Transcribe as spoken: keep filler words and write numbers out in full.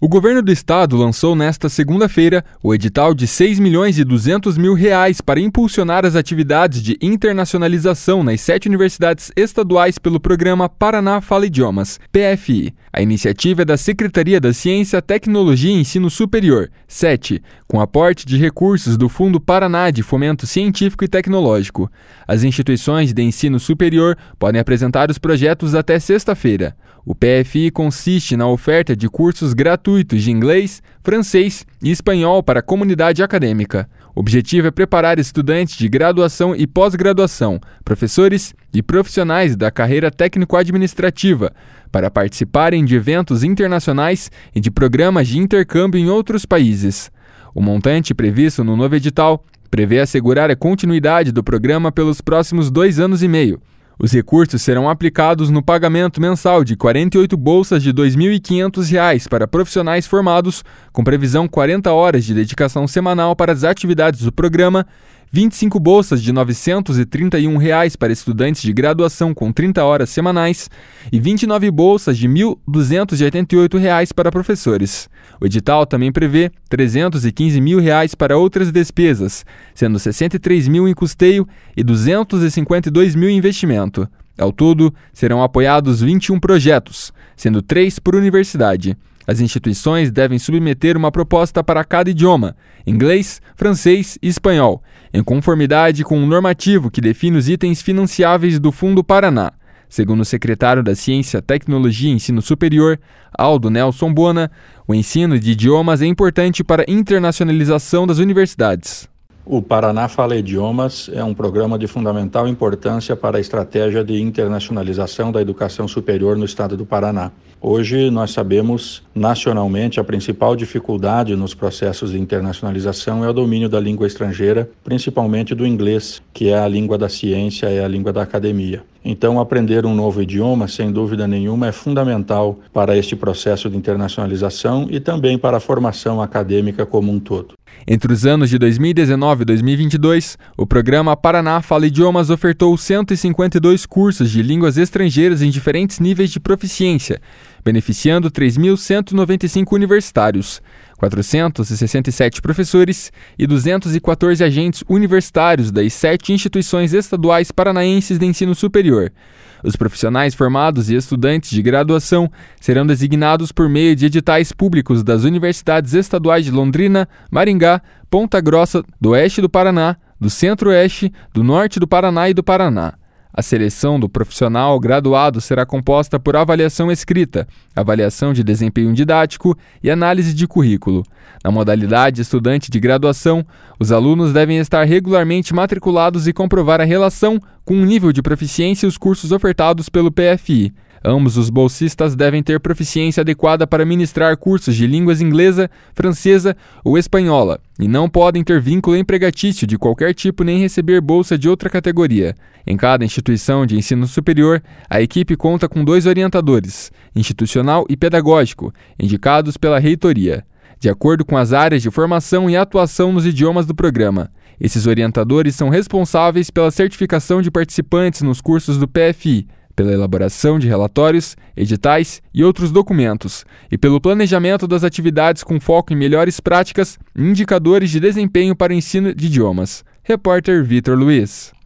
O governo do estado lançou nesta segunda-feira o edital de seis milhões e duzentos mil reais para impulsionar as atividades de internacionalização nas sete universidades estaduais pelo programa Paraná Fala Idiomas, P F I. A iniciativa é da Secretaria da Ciência, Tecnologia e Ensino Superior, SETE, com aporte de recursos do Fundo Paraná de Fomento Científico e Tecnológico. As instituições de ensino superior podem apresentar os projetos até sexta-feira. O P F I consiste na oferta de cursos gratuitos de inglês, francês e espanhol para a comunidade acadêmica. O objetivo é preparar estudantes de graduação e pós-graduação, professores e profissionais da carreira técnico-administrativa para participarem de eventos internacionais e de programas de intercâmbio em outros países. O montante previsto no novo edital prevê assegurar a continuidade do programa pelos próximos dois anos e meio. Os recursos serão aplicados no pagamento mensal de quarenta e oito bolsas de dois mil e quinhentos reais para profissionais formados, com previsão quarenta horas de dedicação semanal para as atividades do programa, vinte e cinco bolsas de novecentos e trinta e um reais para estudantes de graduação com trinta horas semanais e vinte e nove bolsas de mil duzentos e oitenta e oito reais para professores. O edital também prevê trezentos e quinze mil reais para outras despesas, sendo sessenta e três mil em custeio e duzentos e cinquenta e dois mil em investimento. Ao todo, serão apoiados vinte e um projetos, sendo três por universidade. As instituições devem submeter uma proposta para cada idioma, inglês, francês e espanhol, em conformidade com o normativo que define os itens financiáveis do Fundo Paraná. Segundo o secretário da Ciência, Tecnologia e Ensino Superior, Aldo Nelson Bona, o ensino de idiomas é importante para a internacionalização das universidades. O Paraná Fala Idiomas é um programa de fundamental importância para a estratégia de internacionalização da educação superior no estado do Paraná. Hoje, nós sabemos, nacionalmente, a principal dificuldade nos processos de internacionalização é o domínio da língua estrangeira, principalmente do inglês, que é a língua da ciência, é a língua da academia. Então, aprender um novo idioma, sem dúvida nenhuma, é fundamental para este processo de internacionalização e também para a formação acadêmica como um todo. Entre os anos de dois mil e dezenove e dois mil e vinte e dois, o programa Paraná Fala Idiomas ofertou cento e cinquenta e dois cursos de línguas estrangeiras em diferentes níveis de proficiência, beneficiando três mil cento e noventa e cinco universitários, quatrocentos e sessenta e sete professores e duzentos e quatorze agentes universitários das sete instituições estaduais paranaenses de ensino superior. Os profissionais formados e estudantes de graduação serão designados por meio de editais públicos das universidades estaduais de Londrina, Maringá, Ponta Grossa, do Oeste do Paraná, do Centro-Oeste, do Norte do Paraná e do Paraná. A seleção do profissional graduado será composta por avaliação escrita, avaliação de desempenho didático e análise de currículo. Na modalidade estudante de graduação, os alunos devem estar regularmente matriculados e comprovar a relação com o nível de proficiência e os cursos ofertados pelo P F I. Ambos os bolsistas devem ter proficiência adequada para ministrar cursos de línguas inglesa, francesa ou espanhola e não podem ter vínculo empregatício de qualquer tipo nem receber bolsa de outra categoria. Em cada instituição de ensino superior, a equipe conta com dois orientadores, institucional e pedagógico, indicados pela reitoria, de acordo com as áreas de formação e atuação nos idiomas do programa. Esses orientadores são responsáveis pela certificação de participantes nos cursos do P F I, pela elaboração de relatórios, editais e outros documentos, e pelo planejamento das atividades com foco em melhores práticas e indicadores de desempenho para o ensino de idiomas. Repórter Vitor Luiz.